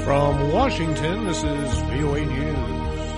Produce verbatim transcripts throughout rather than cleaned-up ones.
From Washington, this is V O A News.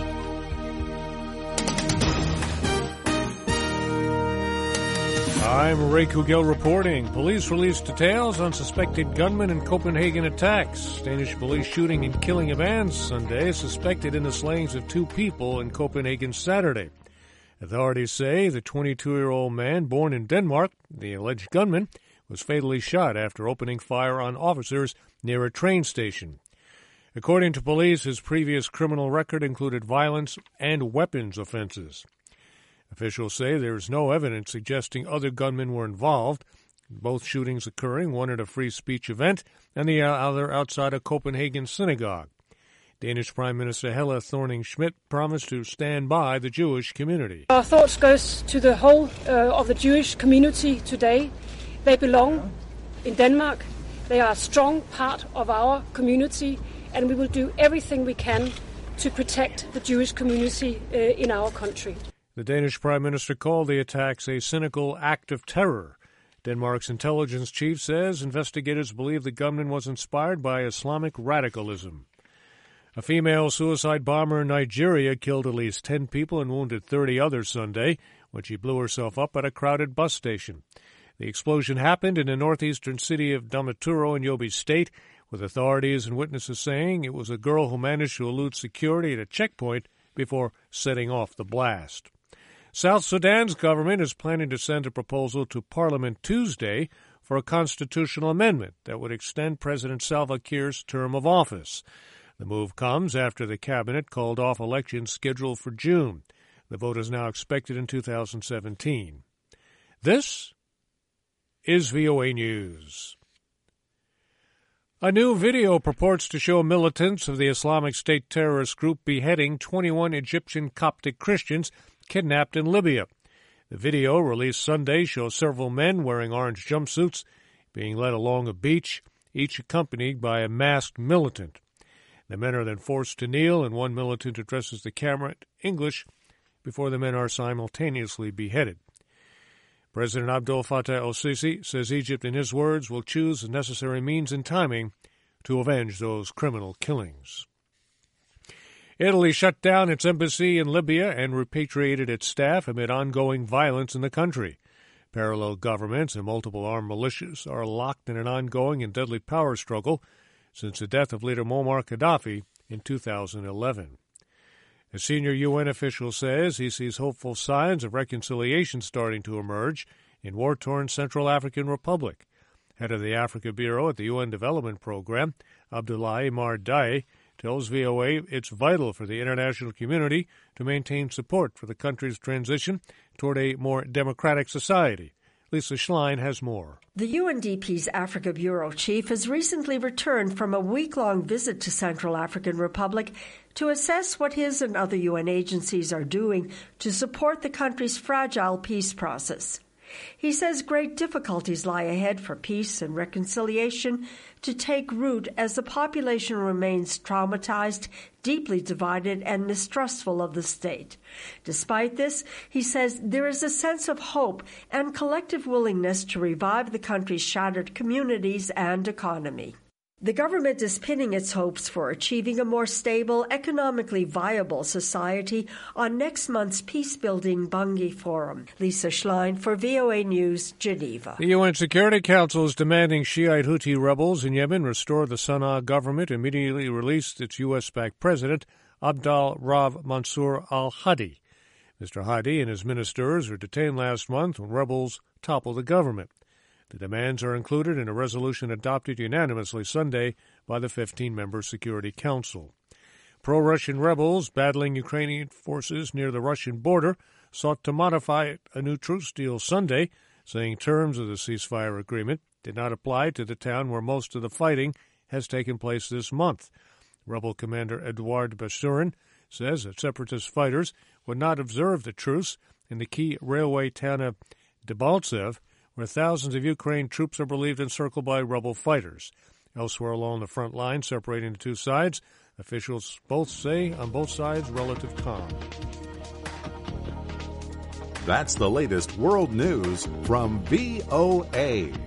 I'm Ray Kugel reporting. Police released details on suspected gunmen in Copenhagen attacks. Danish police shooting and killing a man Sunday, suspected in the slayings of two people in Copenhagen Saturday. Authorities say the twenty-two-year-old man born in Denmark, the alleged gunman, was fatally shot after opening fire on officers near a train station. According to police, his previous criminal record included violence and weapons offenses. Officials say there is no evidence suggesting other gunmen were involved, both shootings occurring, one at a free speech event and the other outside a Copenhagen synagogue. Danish Prime Minister Helle Thorning-Schmidt promised to stand by the Jewish community. Our thoughts goes to the whole uh, of the Jewish community today. They belong in Denmark. They are a strong part of our community, and we will do everything we can to protect the Jewish community uh, in our country. The Danish Prime Minister called the attacks a cynical act of terror. Denmark's intelligence chief says investigators believe the gunman was inspired by Islamic radicalism. A female suicide bomber in Nigeria killed at least ten people and wounded thirty others Sunday when she blew herself up at a crowded bus station. The explosion happened in the northeastern city of Damaturu in Yobe State, with authorities and witnesses saying it was a girl who managed to elude security at a checkpoint before setting off the blast. South Sudan's government is planning to send a proposal to Parliament Tuesday for a constitutional amendment that would extend President Salva Kiir's term of office. The move comes after the cabinet called off elections scheduled for June. The vote is now expected in two thousand seventeen. This is V O A News. A new video purports to show militants of the Islamic State terrorist group beheading twenty-one Egyptian Coptic Christians kidnapped in Libya. The video, released Sunday, shows several men wearing orange jumpsuits being led along a beach, each accompanied by a masked militant. The men are then forced to kneel, and one militant addresses the camera in English before the men are simultaneously beheaded. President Abdel Fattah el-Sisi says Egypt, in his words, will choose the necessary means and timing to avenge those criminal killings. Italy shut down its embassy in Libya and repatriated its staff amid ongoing violence in the country. Parallel governments and multiple armed militias are locked in an ongoing and deadly power struggle since the death of leader Muammar Gaddafi in two thousand eleven. A senior U N official says he sees hopeful signs of reconciliation starting to emerge in war-torn Central African Republic. Head of the Africa Bureau at the U N Development Program, Abdoulaye Mar Daye, tells V O A it's vital for the international community to maintain support for the country's transition toward a more democratic society. Lisa Schlein has more. The U N D P's Africa Bureau chief has recently returned from a week-long visit to Central African Republic to assess what his and other U N agencies are doing to support the country's fragile peace process. He says great difficulties lie ahead for peace and reconciliation to take root as the population remains traumatized, deeply divided, and mistrustful of the state. Despite this, he says there is a sense of hope and collective willingness to revive the country's shattered communities and economy. The government is pinning its hopes for achieving a more stable, economically viable society on next month's peace-building Bangui Forum. Lisa Schlein for V O A News, Geneva. The U N Security Council is demanding Shiite Houthi rebels in Yemen restore the Sana'a government, immediately release its U S-backed president, Abdel Rav Mansour al-Hadi. Mister Hadi and his ministers were detained last month when rebels toppled the government. The demands are included in a resolution adopted unanimously Sunday by the fifteen-member Security Council. Pro-Russian rebels battling Ukrainian forces near the Russian border sought to modify a new truce deal Sunday, saying terms of the ceasefire agreement did not apply to the town where most of the fighting has taken place this month. Rebel commander Eduard Basurin says that separatist fighters would not observe the truce in the key railway town of Debaltseve, where thousands of Ukraine troops are believed encircled by rebel fighters. Elsewhere along the front line, separating the two sides, officials both say on both sides relative calm. That's the latest world news from V O A.